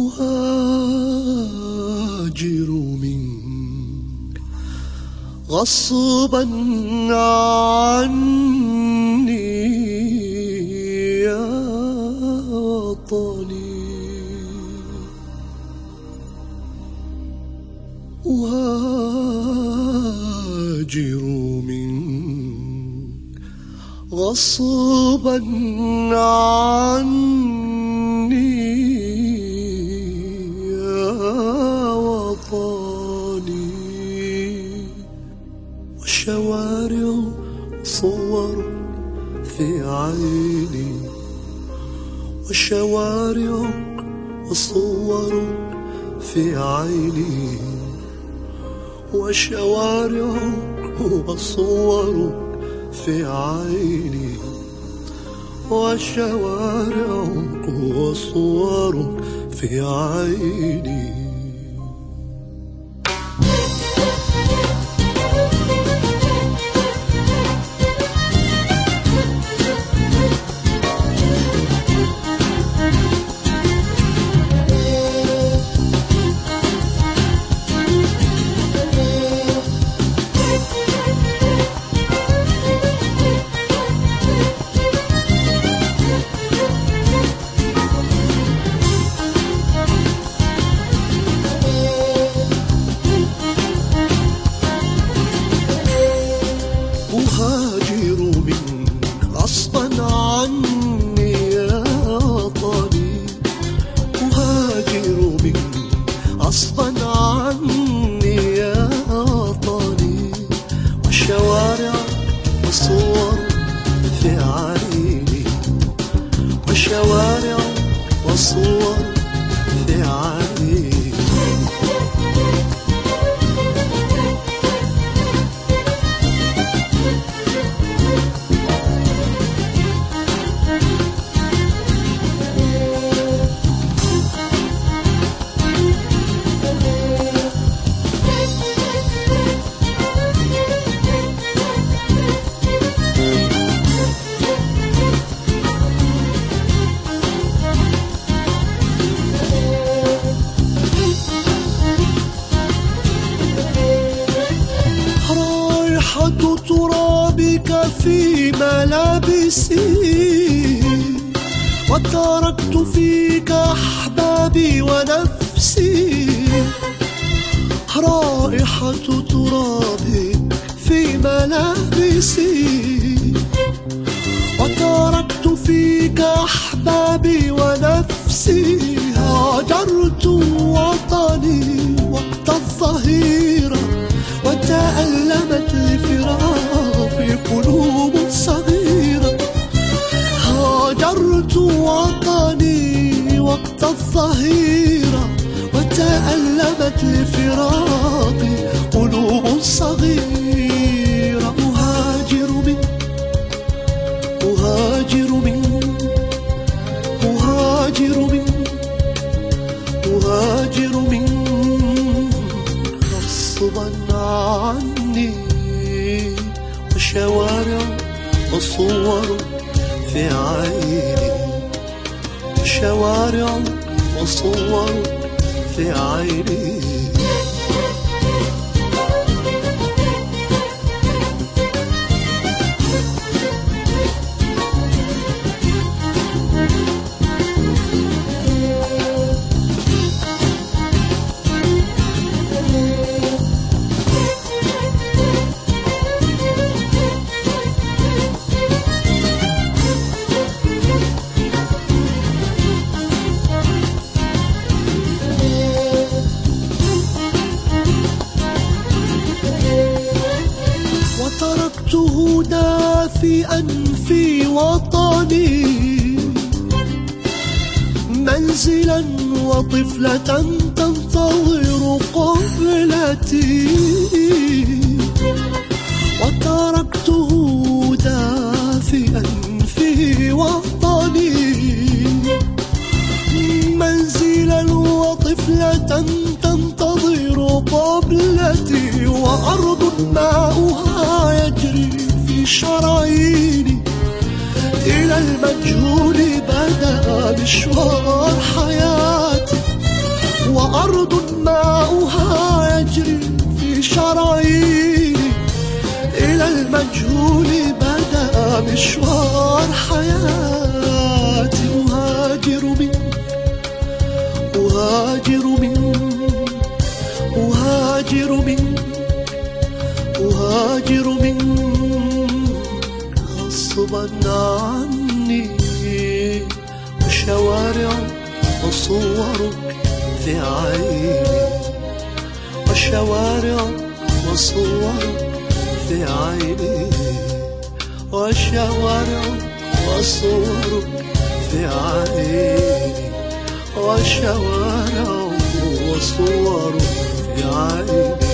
أهاجر منك غصبا عني يا وطني، أهاجر منك غصبا عني يا وطني، والشوارع صور في عيني، وشوارعك وصورك في عيني، وشوارعك وصورك في عيني، وشوارعك وصورك في عيني. أهاجر منك غصبا عني يا وطني، أهاجر منك غصبا عني يا وطني، والشوارع والصور في عيني، والشوارع والصور في عيني. رائحة ترابك في ملابسي، وتركت فيك أحبابي ونفسي، رائحة ترابك في ملابسي، وتركت فيك أحبابي ونفسي، هاجرت وطني وقت الظهيرة، وتألمت لفراقي قلوب صغيرة، هاجرت وطني وقت الظهيرة، وتألمت لفراقي قلوب صغيرة. أهاجر منك، أهاجر منك، أهاجر منك، أهاجر منك غصبا عني، وشوارع وصور في عيني، وشوارع وصور في عيني. تركته دافئا في وطني، منزلا وطفلة تنتظر قبلتي، وتركته دافئا في وطني، منزلا وطفلة تنتظر قبلتي، وأرض ماؤها يجري في شراييني، إلى المجهول بدأ مشوار حياتي، ماؤها يجري في شراييني. إلى المجهول بدأ مشوار حياتي، أهاجر من أهاجر من أهاجر من أهاجر من غصبا عني. وشوارع وصورك في عيني، وشوارع وصورك في عيني، وشوارع وصورك في عيني، وشوارع وصورك في عيني.